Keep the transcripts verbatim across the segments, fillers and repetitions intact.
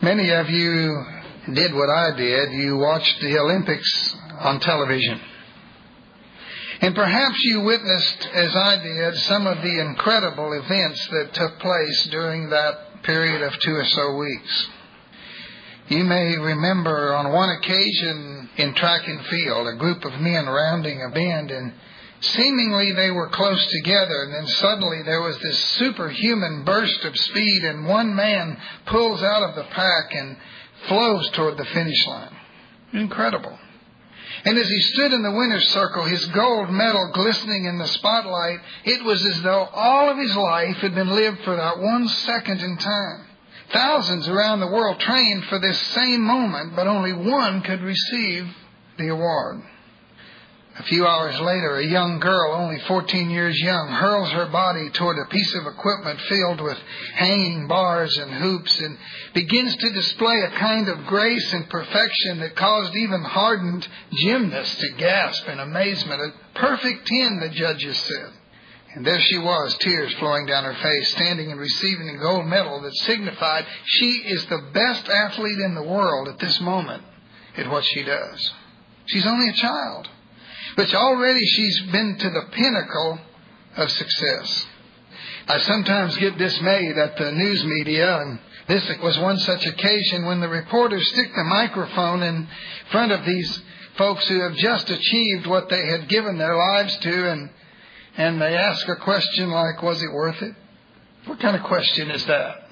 Many of you did what I did. You watched the Olympics on television. And perhaps you witnessed, as I did, some of the incredible events that took place during that period of two or so weeks. You may remember on one occasion in track and field, a group of men rounding a bend, and seemingly they were close together, and then suddenly there was this superhuman burst of speed, and one man pulls out of the pack and flows toward the finish line. Incredible. And as he stood in the winner's circle, his gold medal glistening in the spotlight, it was as though all of his life had been lived for that one second in time. Thousands around the world trained for this same moment, but only one could receive the award. A few hours later, a young girl, only fourteen years young, hurls her body toward a piece of equipment filled with hanging bars and hoops and begins to display a kind of grace and perfection that caused even hardened gymnasts to gasp in amazement. A perfect ten, the judges said. And there she was, tears flowing down her face, standing and receiving a gold medal that signified she is the best athlete in the world at this moment at what she does. She's only a child. But already she's been to the pinnacle of success. I sometimes get dismayed at the news media, and this was one such occasion when the reporters stick the microphone in front of these folks who have just achieved what they had given their lives to, and, and they ask a question like, was it worth it? What kind of question is that?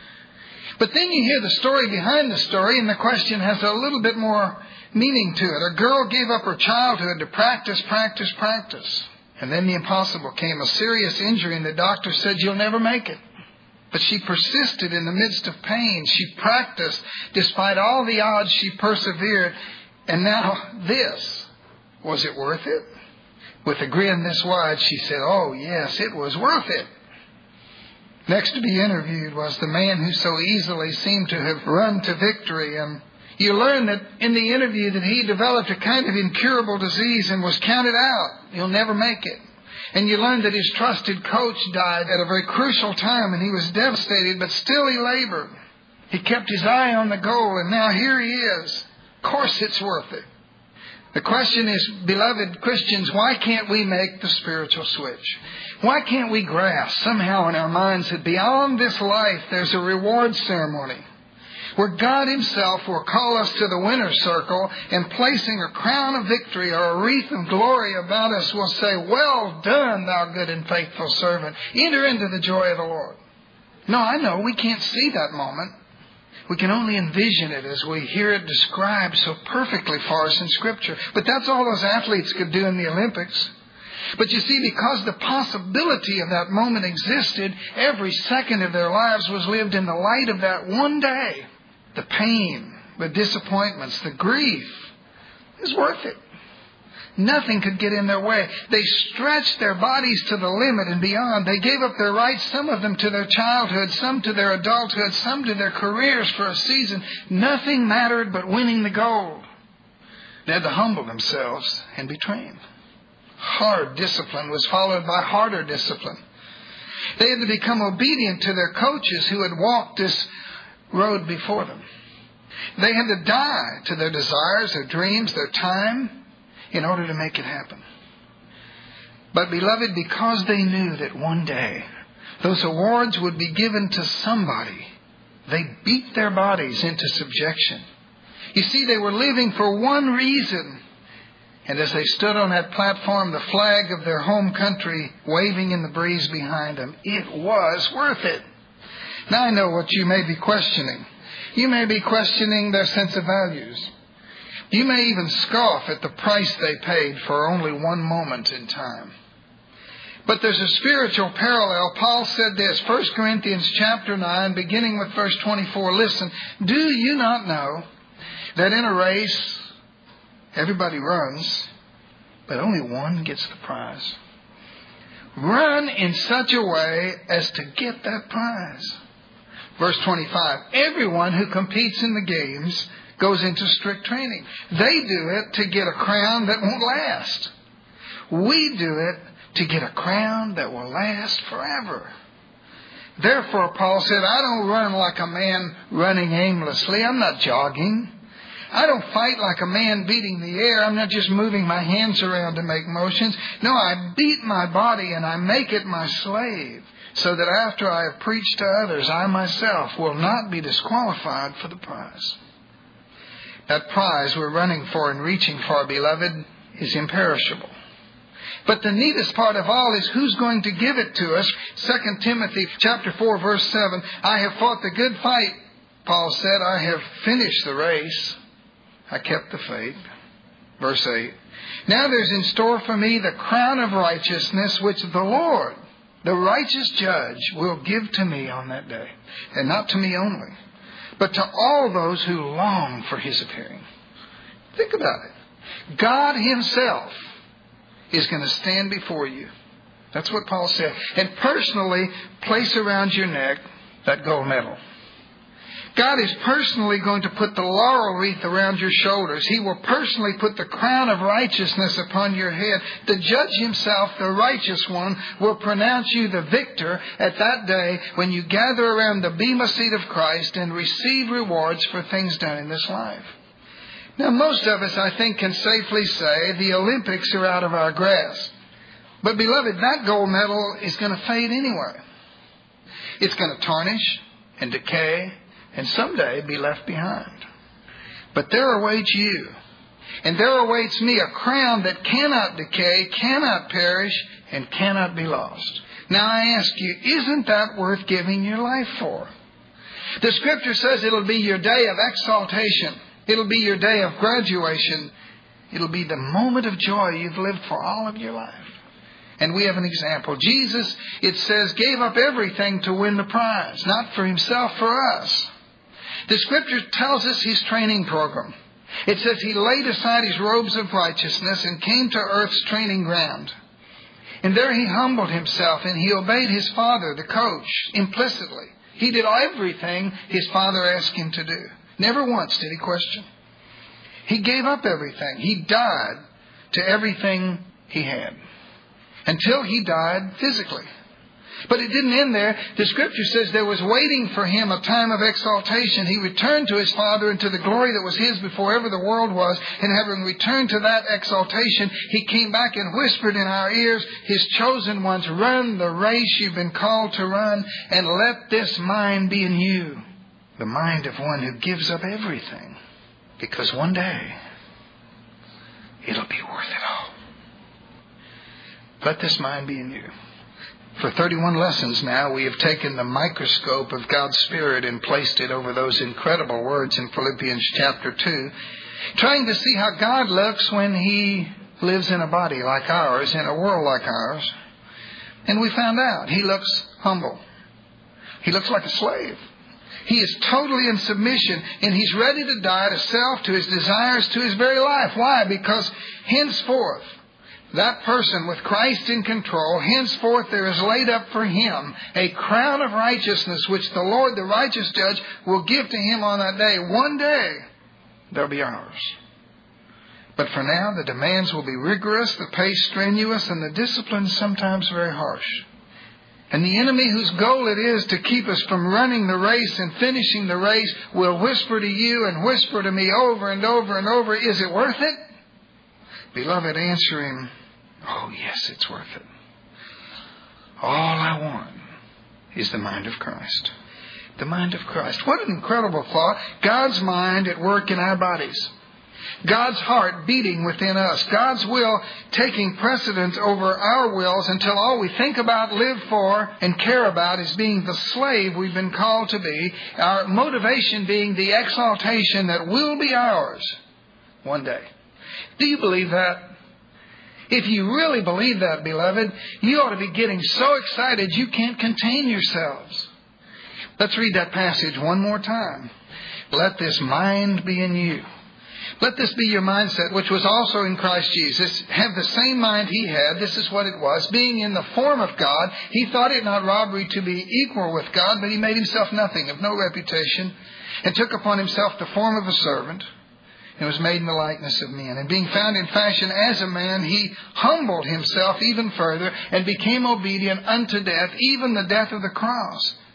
But then you hear the story behind the story, and the question has a little bit more meaning to it. A girl gave up her childhood to practice, practice, practice. And then the impossible came, a serious injury, and the doctor said, you'll never make it. But she persisted in the midst of pain. She practiced. Despite all the odds, she persevered. And now this. Was it worth it? With a grin this wide, she said, oh, yes, it was worth it. Next to be interviewed was the man who so easily seemed to have run to victory, and you learn that in the interview that he developed a kind of incurable disease and was counted out. He'll never make it. And you learn that his trusted coach died at a very crucial time, and he was devastated, but still he labored. He kept his eye on the goal, and now here he is. Of course it's worth it. The question is, beloved Christians, why can't we make the spiritual switch? Why can't we grasp somehow in our minds that beyond this life there's a reward ceremony, where God Himself will call us to the winner's circle, and placing a crown of victory or a wreath of glory about us will say, well done, thou good and faithful servant. Enter into the joy of the Lord. No, I know we can't see that moment. We can only envision it as we hear it described so perfectly for us in Scripture. But that's all those athletes could do in the Olympics. But you see, because the possibility of that moment existed, every second of their lives was lived in the light of that one day. The pain, the disappointments, the grief is worth it. Nothing could get in their way. They stretched their bodies to the limit and beyond. They gave up their rights, some of them to their childhood, some to their adulthood, some to their careers for a season. Nothing mattered but winning the gold. They had to humble themselves and be trained. Hard discipline was followed by harder discipline. They had to become obedient to their coaches who had walked this road before them. They had to die to their desires, their dreams, their time in order to make it happen. But beloved, because they knew that one day those awards would be given to somebody, they beat their bodies into subjection. You see, they were living for one reason. And as they stood on that platform, the flag of their home country waving in the breeze behind them, it was worth it. Now I know what you may be questioning. You may be questioning their sense of values. You may even scoff at the price they paid for only one moment in time. But there's a spiritual parallel. Paul said this, First Corinthians chapter nine, beginning with verse twenty-four. Listen, do you not know that in a race everybody runs, but only one gets the prize? Run in such a way as to get that prize. Verse twenty-five, everyone who competes in the games goes into strict training. They do it to get a crown that won't last. We do it to get a crown that will last forever. Therefore, Paul said, I don't run like a man running aimlessly. I'm not jogging. I don't fight like a man beating the air. I'm not just moving my hands around to make motions. No, I beat my body and I make it my slave, so that after I have preached to others, I myself will not be disqualified for the prize. That prize we're running for and reaching for, beloved, is imperishable. But the neatest part of all is who's going to give it to us. Second Timothy chapter four, verse seven, I have fought the good fight, Paul said. I have finished the race. I kept the faith. Verse eight, now there's in store for me the crown of righteousness, which the Lord, the righteous judge, will give to me on that day. And not to me only, but to all those who long for His appearing. Think about it. God Himself is going to stand before you. That's what Paul said. And personally place around your neck that gold medal. God is personally going to put the laurel wreath around your shoulders. He will personally put the crown of righteousness upon your head. The judge Himself, the righteous one, will pronounce you the victor at that day when you gather around the bema seat of Christ and receive rewards for things done in this life. Now, most of us, I think, can safely say the Olympics are out of our grasp. But, beloved, that gold medal is going to fade anyway. It's going to tarnish and decay and someday be left behind. But there awaits you, and there awaits me a crown that cannot decay, cannot perish, and cannot be lost. Now I ask you, isn't that worth giving your life for? The Scripture says it'll be your day of exaltation. It'll be your day of graduation. It'll be the moment of joy you've lived for all of your life. And we have an example. Jesus, it says, gave up everything to win the prize. Not for Himself, for us. The Scripture tells us His training program. It says He laid aside His robes of righteousness and came to earth's training ground. And there He humbled Himself and He obeyed His Father, the coach, implicitly. He did everything His Father asked Him to do. Never once did He question. He gave up everything. He died to everything He had. Until He died physically. But it didn't end there. The Scripture says there was waiting for Him a time of exaltation. He returned to His Father and to the glory that was His before ever the world was. And having returned to that exaltation, He came back and whispered in our ears, His chosen ones, run the race you've been called to run, and let this mind be in you. The mind of one who gives up everything. Because one day, it'll be worth it all. Let this mind be in you. For thirty-one lessons now, we have taken the microscope of God's Spirit and placed it over those incredible words in Philippians chapter two, trying to see how God looks when He lives in a body like ours, in a world like ours. And we found out He looks humble. He looks like a slave. He is totally in submission, and He's ready to die to self, to his desires, to his very life. Why? Because henceforth, that person with Christ in control, henceforth there is laid up for him a crown of righteousness, which the Lord, the righteous judge, will give to him on that day. One day, they'll be ours. But for now, the demands will be rigorous, the pace strenuous, and the discipline sometimes very harsh. And the enemy whose goal it is to keep us from running the race and finishing the race will whisper to you and whisper to me over and over and over, is it worth it? Beloved, answer him, oh yes, it's worth it. All I want is the mind of Christ. The mind of Christ. What an incredible thought. God's mind at work in our bodies. God's heart beating within us. God's will taking precedence over our wills until all we think about, live for, and care about is being the slave we've been called to be. Our motivation being the exaltation that will be ours one day. Do you believe that? If you really believe that, beloved, you ought to be getting so excited you can't contain yourselves. Let's read that passage one more time. Let this mind be in you. Let this be your mindset, which was also in Christ Jesus. Have the same mind He had. This is what it was. Being in the form of God, He thought it not robbery to be equal with God, but He made Himself nothing, of no reputation, and took upon Himself the form of a servant, and was made in the likeness of men. And being found in fashion as a man, He humbled Himself even further, and became obedient unto death, even the death of the cross.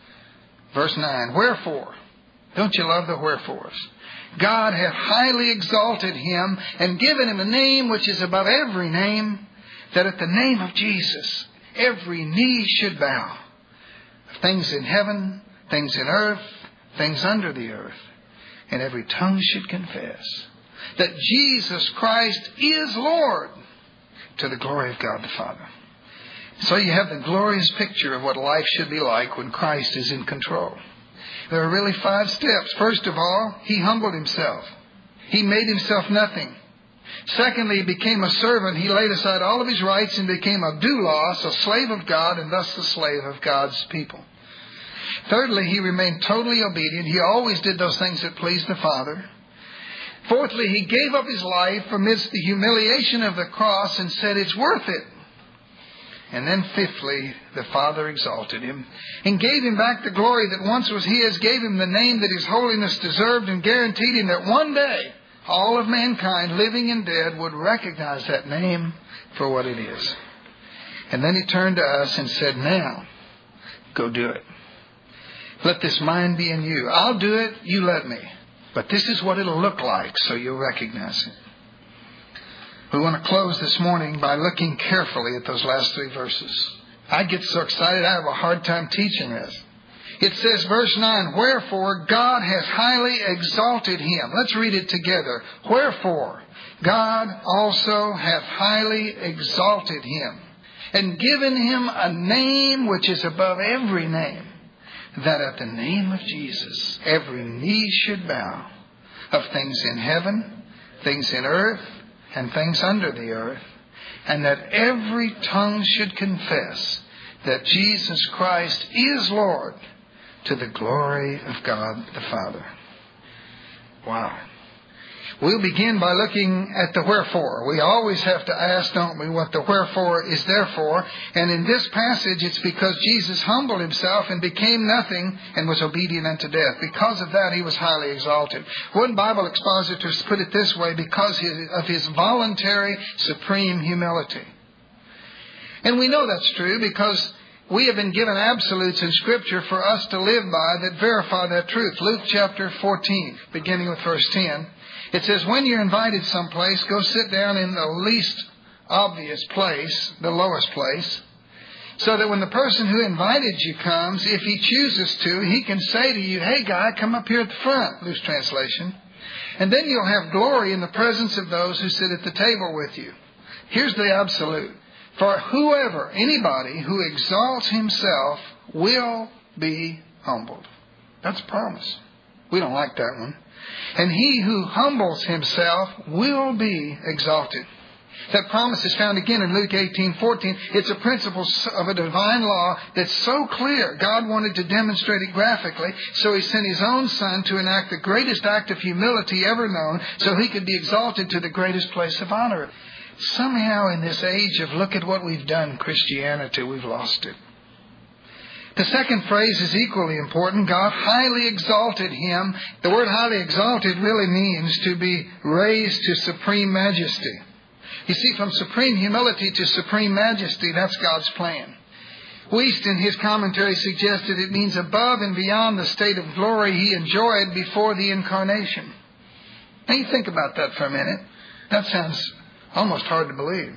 Verse nine, wherefore, don't you love the wherefores? God hath highly exalted him and given him a name which is above every name, that at the name of Jesus every knee should bow, of things in heaven, things in earth, things under the earth, and every tongue should confess that Jesus Christ is Lord, to the glory of God the Father. So you have the glorious picture of what life should be like when Christ is in control. There are really five steps. First of all, he humbled himself. He made himself nothing. Secondly, he became a servant. He laid aside all of his rights and became a doulos, a slave of God, and thus the slave of God's people. Thirdly, he remained totally obedient. He always did those things that pleased the Father. Fourthly, he gave up his life amidst the humiliation of the cross and said, it's worth it. And then fifthly, the Father exalted him and gave him back the glory that once was his, gave him the name that his holiness deserved, and guaranteed him that one day all of mankind, living and dead, would recognize that name for what it is. And then he turned to us and said, now, go do it. Let this mind be in you. I'll do it, you let me. But this is what it'll look like, so you'll recognize it. We want to close this morning by looking carefully at those last three verses. I get so excited I have a hard time teaching this. It says, verse nine, wherefore God has highly exalted him. Let's read it together. Wherefore God also hath highly exalted him, and given him a name which is above every name, that at the name of Jesus every knee should bow, of things in heaven, things in earth, and things under the earth, and that every tongue should confess that Jesus Christ is Lord, to the glory of God the Father. Wow. We'll begin by looking at the wherefore. We always have to ask, don't we, what the wherefore is there for. And in this passage, it's because Jesus humbled himself and became nothing and was obedient unto death. Because of that, he was highly exalted. One Bible expositor put it this way, because of his voluntary, supreme humility. And we know that's true because we have been given absolutes in Scripture for us to live by that verify that truth. Luke chapter fourteen, beginning with verse ten. It says, when you're invited someplace, go sit down in the least obvious place, the lowest place, so that when the person who invited you comes, if he chooses to, he can say to you, hey guy, come up here at the front, loose translation. And then you'll have glory in the presence of those who sit at the table with you. Here's the absolute. For whoever, anybody who exalts himself will be humbled. That's a promise. We don't like that one. And he who humbles himself will be exalted. That promise is found again in Luke eighteen fourteen. It's a principle of a divine law that's so clear. God wanted to demonstrate it graphically, so he sent his own Son to enact the greatest act of humility ever known, so he could be exalted to the greatest place of honor. Somehow in this age of look at what we've done, Christianity, we've lost it. The second phrase is equally important. God highly exalted him. The word highly exalted really means to be raised to supreme majesty. You see, from supreme humility to supreme majesty, that's God's plan. Wuest in his commentary suggested it means above and beyond the state of glory he enjoyed before the incarnation. Now you think about that for a minute. That sounds almost hard to believe.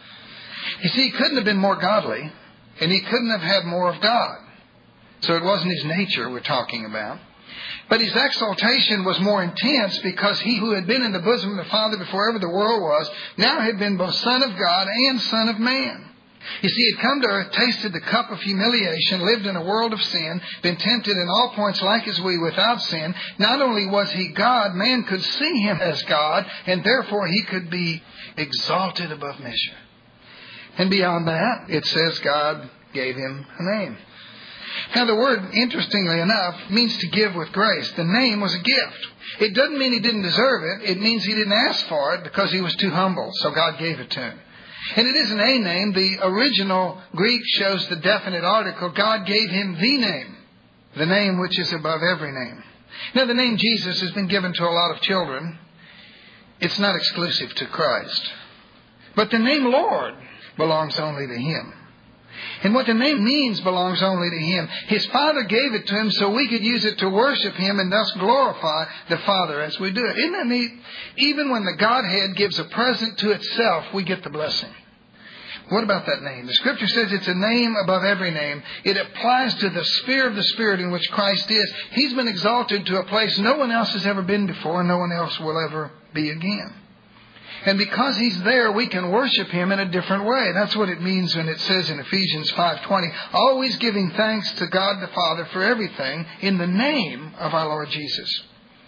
You see, he couldn't have been more godly, and he couldn't have had more of God. So it wasn't his nature we're talking about. But his exaltation was more intense because he who had been in the bosom of the Father before ever the world was, now had been both Son of God and Son of Man. You see, he had come to earth, tasted the cup of humiliation, lived in a world of sin, been tempted in all points like as we without sin. Not only was he God, man could see him as God, and therefore he could be exalted above measure. And beyond that, it says God gave him a name. Now the word, interestingly enough, means to give with grace. The name was a gift. It doesn't mean he didn't deserve it. It means he didn't ask for it because he was too humble, so God gave it to him. And it isn't a name. The original Greek shows the definite article. God gave him the name, the name which is above every name. Now the name Jesus has been given to a lot of children. It's not exclusive to Christ. But the name Lord belongs only to him. And what the name means belongs only to Him. His Father gave it to Him so we could use it to worship Him and thus glorify the Father as we do it. Isn't that neat? Even when the Godhead gives a present to itself, we get the blessing. What about that name? The Scripture says it's a name above every name. It applies to the sphere of the Spirit in which Christ is. He's been exalted to a place no one else has ever been before, and no one else will ever be again. And because He's there, we can worship Him in a different way. That's what it means when it says in Ephesians five twenty, always giving thanks to God the Father for everything in the name of our Lord Jesus.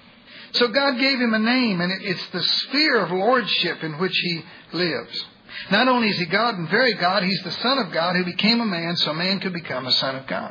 So God gave Him a name, and it's the sphere of lordship in which He lives. Not only is He God and very God, He's the Son of God who became a man so man could become a son of God.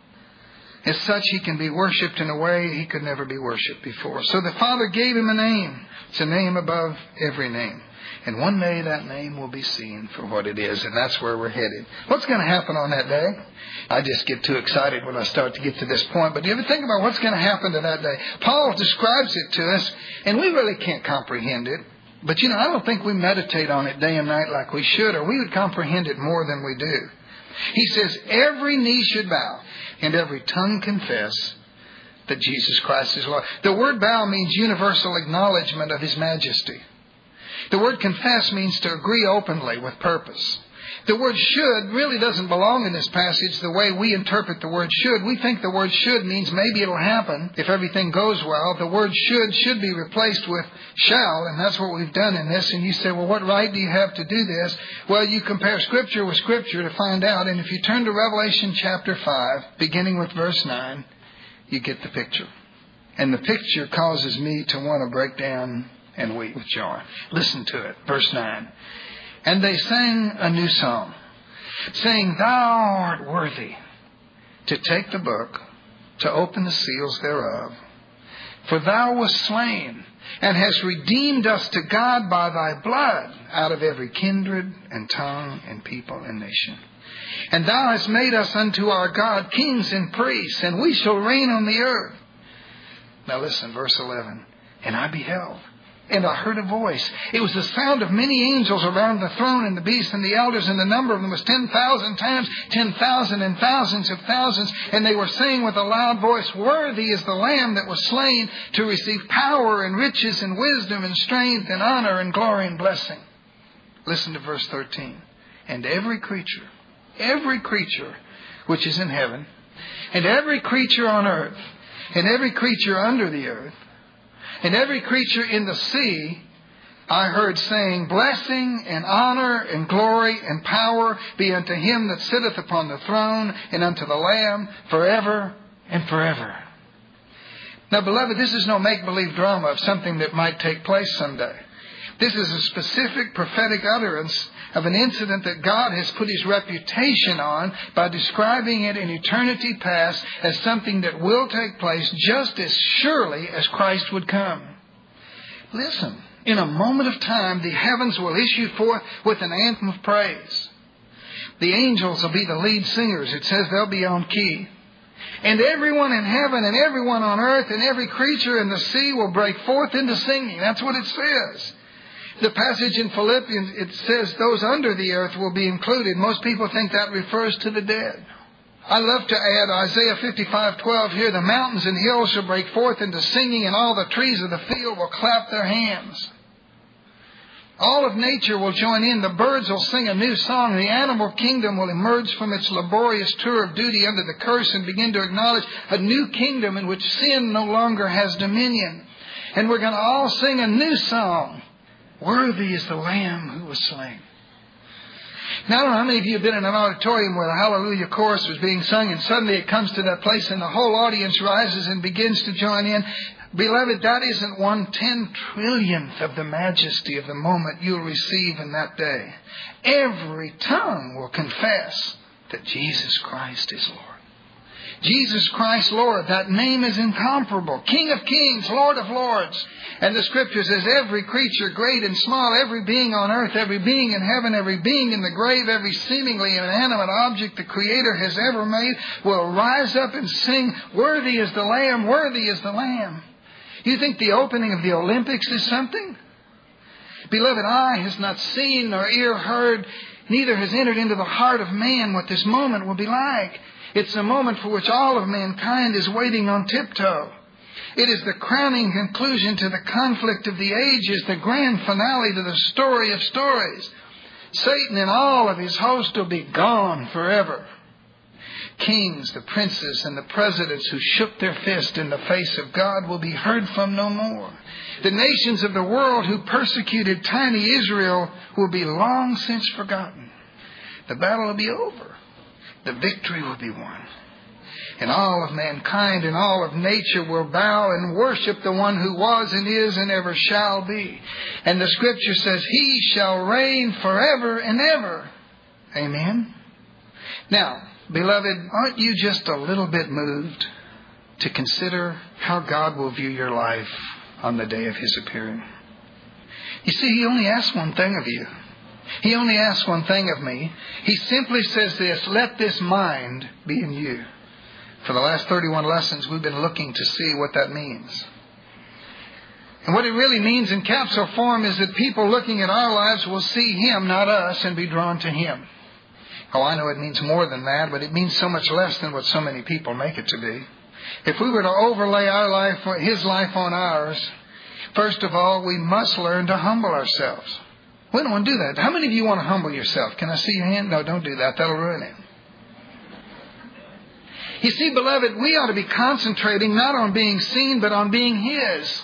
As such, He can be worshipped in a way He could never be worshipped before. So the Father gave Him a name. It's a name above every name. And one day that name will be seen for what it is, and that's where we're headed. What's going to happen on that day? I just get too excited when I start to get to this point. But do you ever think about what's going to happen to that day? Paul describes it to us, and we really can't comprehend it. But, you know, I don't think we meditate on it day and night like we should, or we would comprehend it more than we do. He says, every knee should bow and every tongue confess that Jesus Christ is Lord. The word bow means universal acknowledgement of His majesty. The word confess means to agree openly with purpose. The word should really doesn't belong in this passage the way we interpret the word should. We think the word should means maybe it'll happen if everything goes well. The word should should be replaced with shall, and that's what we've done in this. And you say, well, what right do you have to do this? Well, you compare Scripture with Scripture to find out. And if you turn to Revelation chapter five, beginning with verse nine, you get the picture. And the picture causes me to want to break down and weep with joy. Listen to it. Verse nine. And they sang a new song, saying, Thou art worthy to take the book, to open the seals thereof. For Thou wast slain, and hast redeemed us to God by Thy blood out of every kindred and tongue and people and nation. And Thou hast made us unto our God kings and priests, and we shall reign on the earth. Now listen, verse eleven. And I beheld, and I heard a voice. It was the sound of many angels around the throne and the beast and the elders, and the number of them was ten thousand times ten thousand and thousands of thousands. And they were saying with a loud voice, Worthy is the Lamb that was slain to receive power and riches and wisdom and strength and honor and glory and blessing. Listen to verse thirteen. And every creature, every creature which is in heaven, and every creature on earth, and every creature under the earth, and every creature in the sea, I heard saying, Blessing and honor and glory and power be unto Him that sitteth upon the throne and unto the Lamb forever and forever. Now, beloved, this is no make-believe drama of something that might take place someday. This is a specific prophetic utterance of an incident that God has put His reputation on by describing it in eternity past as something that will take place just as surely as Christ would come. Listen, in a moment of time, the heavens will issue forth with an anthem of praise. The angels will be the lead singers. It says they'll be on key. And everyone in heaven and everyone on earth and every creature in the sea will break forth into singing. That's what it says. The passage in Philippians, it says those under the earth will be included. Most people think that refers to the dead. I love to add Isaiah fifty-five twelve here. The mountains and hills shall break forth into singing, and all the trees of the field will clap their hands. All of nature will join in. The birds will sing a new song. The animal kingdom will emerge from its laborious tour of duty under the curse and begin to acknowledge a new kingdom in which sin no longer has dominion. And we're going to all sing a new song. Worthy is the Lamb who was slain. Now, I don't know how many of you have been in an auditorium where the Hallelujah chorus was being sung, and suddenly it comes to that place and the whole audience rises and begins to join in. Beloved, that isn't one ten trillionth of the majesty of the moment you'll receive in that day. Every tongue will confess that Jesus Christ is Lord. Jesus Christ, Lord, that name is incomparable. King of kings, Lord of lords. And the Scripture says every creature, great and small, every being on earth, every being in heaven, every being in the grave, every seemingly inanimate object the Creator has ever made will rise up and sing, Worthy is the Lamb, worthy is the Lamb. You think the opening of the Olympics is something? Beloved, eye has not seen nor ear heard neither has entered into the heart of man what this moment will be like. It's a moment for which all of mankind is waiting on tiptoe. It is the crowning conclusion to the conflict of the ages, the grand finale to the story of stories. Satan and all of his host will be gone forever. Kings, the princes, and the presidents who shook their fist in the face of God will be heard from no more. The nations of the world who persecuted tiny Israel will be long since forgotten. The battle will be over. The victory will be won. And all of mankind and all of nature will bow and worship the one who was and is and ever shall be. And the Scripture says, He shall reign forever and ever. Amen. Now, beloved, aren't you just a little bit moved to consider how God will view your life on the day of His appearing? You see, He only asks one thing of you. He only asks one thing of me. He simply says this, let this mind be in you. For the last thirty-one lessons, we've been looking to see what that means. And what it really means in capsule form is that people looking at our lives will see Him, not us, and be drawn to Him. Oh, I know it means more than that, but it means so much less than what so many people make it to be. If we were to overlay our life, His life on ours, first of all, we must learn to humble ourselves. We don't want to do that. How many of you want to humble yourself? Can I see your hand? No, don't do that. That'll ruin it. You see, beloved, we ought to be concentrating not on being seen, but on being His.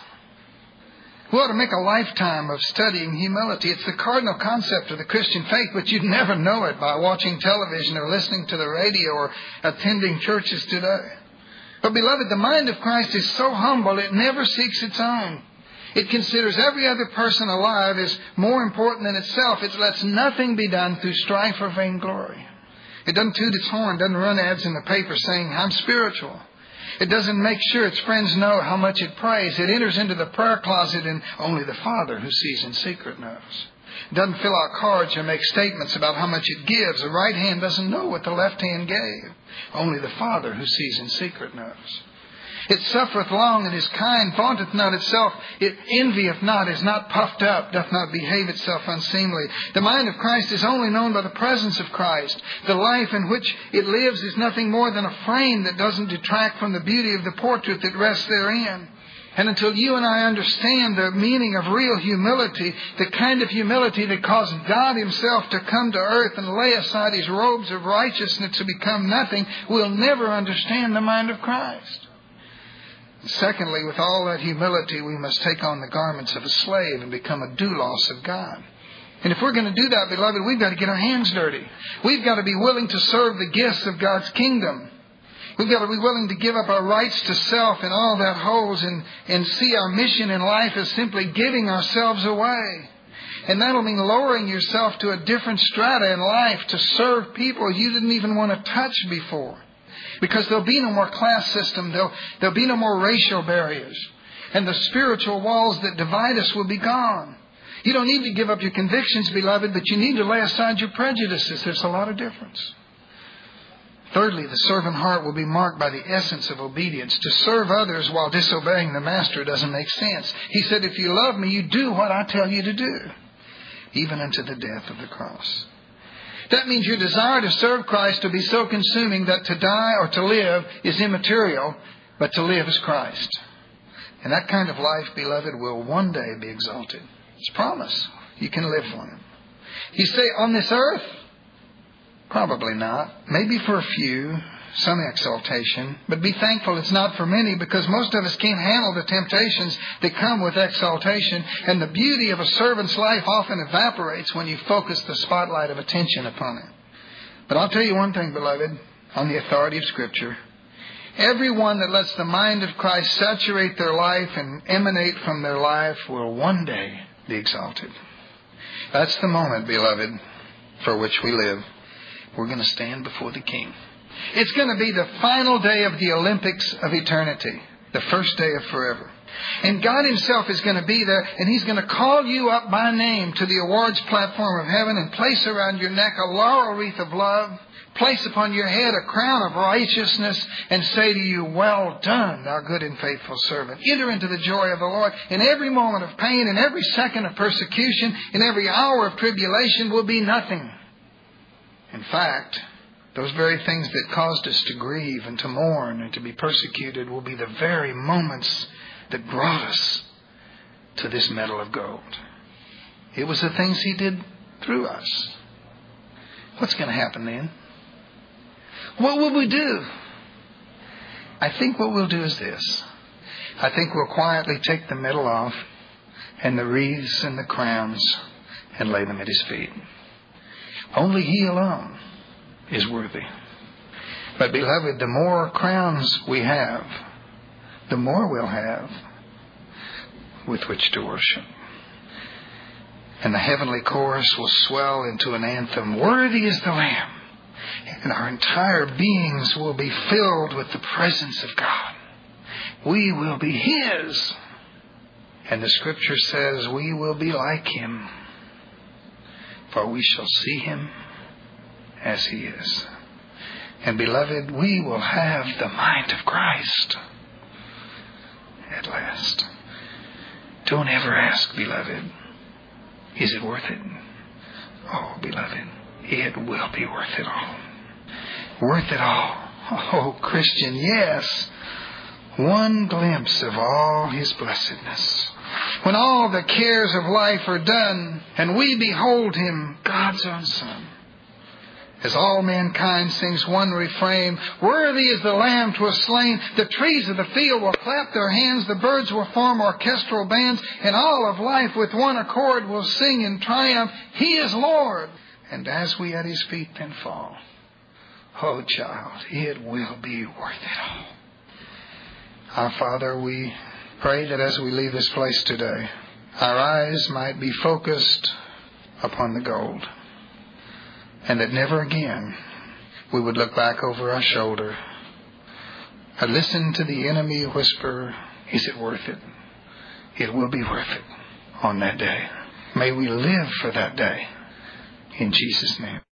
We ought to make a lifetime of studying humility. It's the cardinal concept of the Christian faith, but you'd never know it by watching television or listening to the radio or attending churches today. But beloved, the mind of Christ is so humble, it never seeks its own. It considers every other person alive as more important than itself. It lets nothing be done through strife or vainglory. It doesn't toot its horn, doesn't run ads in the paper saying, I'm spiritual. It doesn't make sure its friends know how much it prays. It enters into the prayer closet and only the Father who sees in secret knows. It doesn't fill out cards or make statements about how much it gives. The right hand doesn't know what the left hand gave. Only the Father who sees in secret knows. It suffereth long and is kind, vaunteth not itself, it envieth not, is not puffed up, doth not behave itself unseemly. The mind of Christ is only known by the presence of Christ. The life in which it lives is nothing more than a frame that doesn't detract from the beauty of the portrait that rests therein. And until you and I understand the meaning of real humility, the kind of humility that caused God Himself to come to earth and lay aside His robes of righteousness to become nothing, we'll never understand the mind of Christ. Secondly, with all that humility, we must take on the garments of a slave and become a doulos of God. And if we're going to do that, beloved, we've got to get our hands dirty. We've got to be willing to serve the gifts of God's kingdom. We've got to be willing to give up our rights to self and all that holds and, and see our mission in life as simply giving ourselves away. And that'll mean lowering yourself to a different strata in life to serve people you didn't even want to touch before. Because there'll be no more class system. There'll, there'll be no more racial barriers. And the spiritual walls that divide us will be gone. You don't need to give up your convictions, beloved, but you need to lay aside your prejudices. There's a lot of difference. Thirdly, the servant heart will be marked by the essence of obedience. To serve others while disobeying the master doesn't make sense. He said, if you love me, you do what I tell you to do, even unto the death of the cross. That means your desire to serve Christ will be so consuming that to die or to live is immaterial, but to live is Christ. And that kind of life, beloved, will one day be exalted. It's a promise. You can live for Him. You say, on this earth? Probably not. Maybe for a few, some exaltation. But be thankful it's not for many, because most of us can't handle the temptations that come with exaltation. And the beauty of a servant's life often evaporates when you focus the spotlight of attention upon it. But I'll tell you one thing, beloved, on the authority of Scripture. Everyone that lets the mind of Christ saturate their life and emanate from their life will one day be exalted. That's the moment, beloved, for which we live. We're going to stand before the King. It's going to be the final day of the Olympics of eternity, the first day of forever. And God Himself is going to be there, and He's going to call you up by name to the awards platform of heaven and place around your neck a laurel wreath of love, place upon your head a crown of righteousness, and say to you, well done, thou good and faithful servant. Enter into the joy of the Lord. In every moment of pain, in every second of persecution, in every hour of tribulation will be nothing. In fact, those very things that caused us to grieve and to mourn and to be persecuted will be the very moments that brought us to this medal of gold. It was the things He did through us. What's going to happen then? What will we do? I think what we'll do is this. I think we'll quietly take the medal off and the wreaths and the crowns and lay them at His feet. Only He alone is worthy. But beloved, the more crowns we have, the more we'll have with which to worship. And the heavenly chorus will swell into an anthem, worthy is the Lamb. And our entire beings will be filled with the presence of God. We will be His. And the Scripture says we will be like Him, for we shall see Him as He is. And beloved, we will have the mind of Christ at last. Don't ever ask, beloved, is it worth it? Oh, beloved, it will be worth it all. Worth it all. Oh, Christian, yes. One glimpse of all His blessedness. When all the cares of life are done and we behold Him, God's own Son. As all mankind sings one refrain, worthy is the Lamb 'twas slain, the trees of the field will clap their hands, the birds will form orchestral bands, and all of life with one accord will sing in triumph, He is Lord. And as we at His feet then fall, oh child, it will be worth it all. Our Father, we pray that as we leave this place today, our eyes might be focused upon the gold. And that never again we would look back over our shoulder and listen to the enemy whisper, is it worth it? It will be worth it on that day. May we live for that day. In Jesus' name.